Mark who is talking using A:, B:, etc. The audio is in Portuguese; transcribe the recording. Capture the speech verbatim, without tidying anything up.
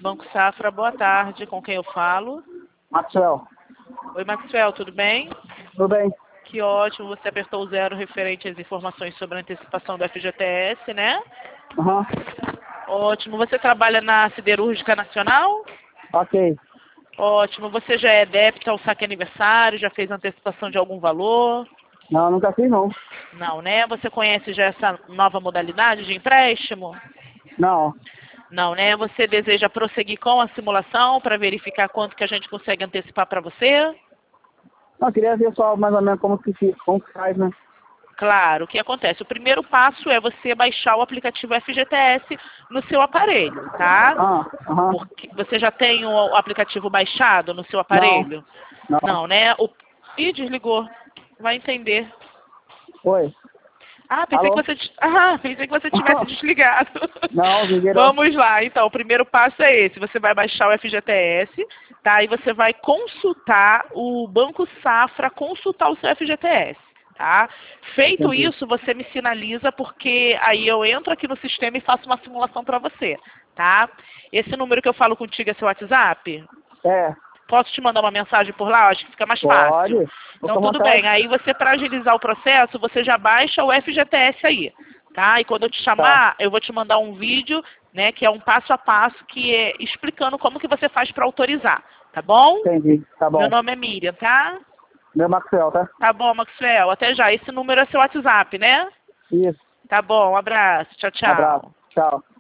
A: Banco Safra, boa tarde. Com quem eu falo?
B: Maxwell.
A: Oi, Maxwell, tudo bem?
B: Tudo bem?
A: Que ótimo, você apertou o zero referente às informações sobre a antecipação do F G T S, né?
B: Aham.
A: Ótimo, você trabalha na Siderúrgica Nacional?
B: Ok.
A: Ótimo, você já é débito ao saque aniversário, já fez antecipação de algum valor?
B: Não, nunca fiz não.
A: Não, né? Você conhece já essa nova modalidade de empréstimo?
B: Não.
A: Não, né? Você deseja prosseguir com a simulação para verificar quanto que a gente consegue antecipar para você?
B: Não, queria ver só mais ou menos como que, fi- como que faz, né?
A: Claro, o que acontece? O primeiro passo é você baixar o aplicativo F G T S no seu aparelho, tá?
B: Ah, aham.
A: Porque você já tem o aplicativo baixado no seu
B: Não.
A: aparelho?
B: Não.
A: Não, né? O... Ih, desligou. Vai entender.
B: Oi.
A: Ah, pensei que
B: Alô?
A: você, t- ah, pensei que você tivesse desligado.
B: Não, desliguei não.
A: Vamos lá, então, o primeiro passo é esse. Você vai baixar o F G T S, tá? E você vai consultar o Banco Safra, consultar o seu F G T S, tá? Feito
B: Entendi.
A: isso, você me sinaliza, porque aí eu entro aqui no sistema e faço uma simulação para você, tá? Esse número que eu falo contigo é seu WhatsApp?
B: É.
A: Posso te mandar uma mensagem por lá? Acho que fica mais
B: Pode.
A: fácil.
B: Tô
A: Então,
B: com
A: tudo
B: vontade.
A: bem. Aí, você, para agilizar o processo, você já baixa o F G T S aí, tá? E quando eu te chamar, eu vou te mandar um vídeo, né, que é um passo a passo, que é explicando como que você faz para autorizar, tá bom?
B: Entendi. Tá bom.
A: Meu nome é Miriam, tá?
B: Meu Maxwell, tá?
A: Tá bom, Maxwell. Até já. Esse número é seu WhatsApp, né?
B: Isso.
A: Tá bom. Um abraço. Tchau,
B: Abraço.
A: tchau.
B: Tchau.